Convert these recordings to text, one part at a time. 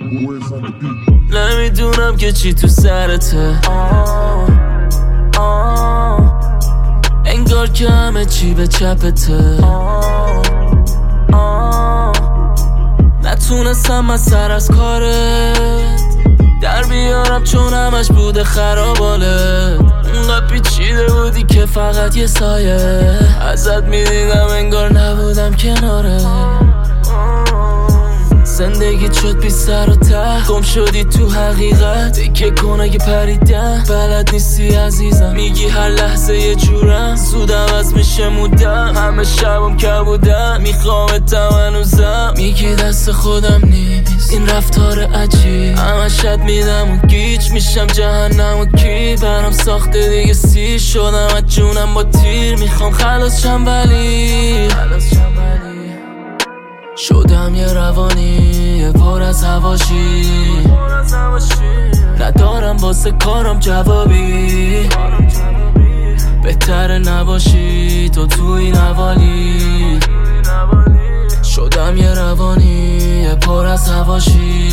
نمیدونم که چی تو سرته، انگار که همه چی به چپته. نتونستم از سر از کارت در بیارم چون همش بوده خرابالت. اونقدر پیچیده بودی که فقط یه سایه ازت میدیدم، انگار نبودم کناره. زندگی شد بی سر و ته، گم شدی تو حقیقت. تکه کنه که پریدم، بلد نیستی عزیزم. میگی هر لحظه یه جورم، زود عوض میشه مودم. همه شبم که بودم، میخوامتم هنوزم. میگی دست خودم نیست این رفتار عجیب، همه شد میدم و گیج میشم جهنم و کی برام ساخته دیگه سیر شدم از جونم با تیر. میخوام خلاص شم ولی شدم یه روانی پر از هواشی. ندارم واسه کارم جوابی، بهتره نباشی تو این حوالی. شدم یه روانی پر از هواشی،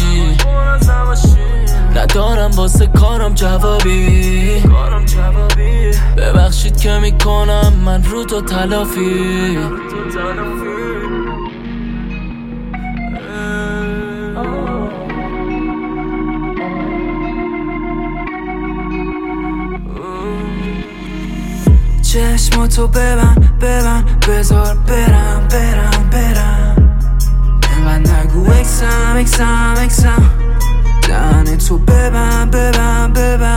ندارم واسه کارم جوابی. ببخشید که میکنم من رو تو تلافی. چشماتو ببند بذار برم انقدر نگو اکسم دهن تو ببند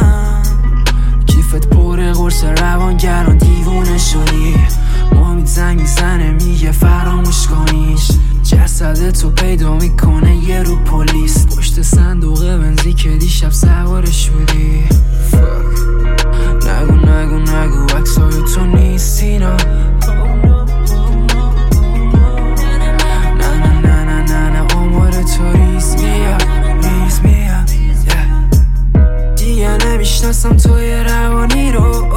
کیفت پر قرص روانگران دیوونه شدی. امید زنگ میزنه میگه فراموش کنیش، جسد تو پیدا میکنه یه رو پلیس پشت صندوق بنزی که دیشب سوارش بودی. نگو عکسای تو نیست اینا. نه آمار تو ریز میاد دیگه نمیشناسم توی روانی رو.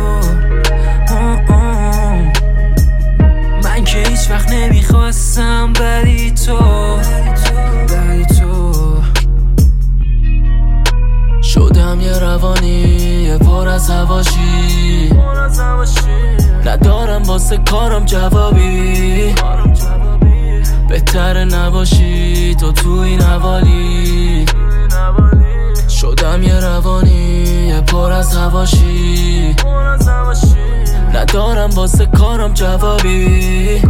من که هیچ وقت نمیخواستم بدی تو. شدم یه روانی پر از هواشی، ندارم واسه کارم جوابی. بهتره نباشی تو این حوالی. شدم یه روانی پر از هواشی، ندارم واسه کارم جوابی.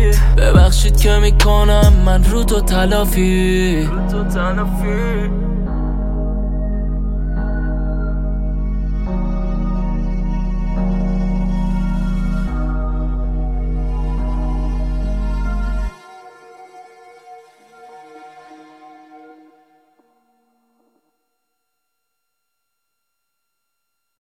ببخشید که میکنم من رو تو تلافی.